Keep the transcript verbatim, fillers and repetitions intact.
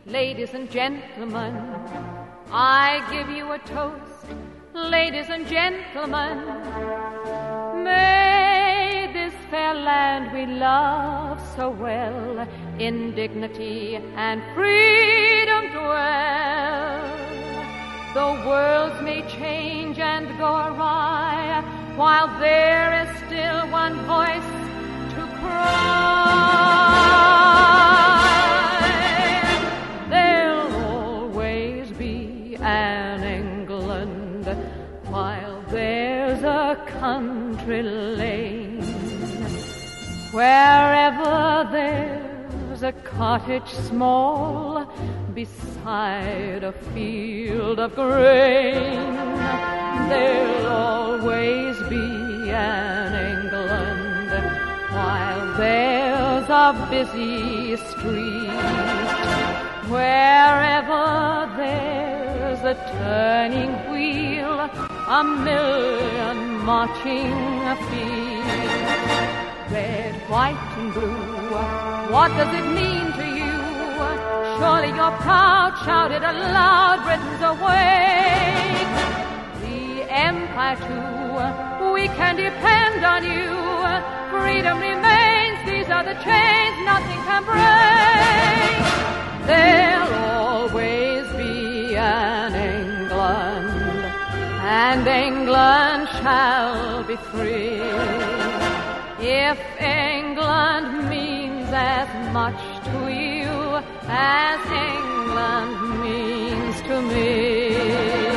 Ladies and gentlemen, I give you a toast. Ladies and gentlemen, may this fair land we love so well in dignity and freedom dwell. The worlds may change and go awry, while there is still one voice to cry. There'll always be an England, while there's a country lane. Wherever there's a cottage small beside a field of grain, there'll always be an England, while there's a busy street. Wherever there's a turning wheel, a million marching feet. Red, white, and blue, what does it mean to you? Surely you're proud, shout it aloud, Britain's awake. The Empire too, we can depend on you. Freedom remains, these are the chains nothing can break. There'll always be an England, and England shall be free. If England means as much to you as England means to me.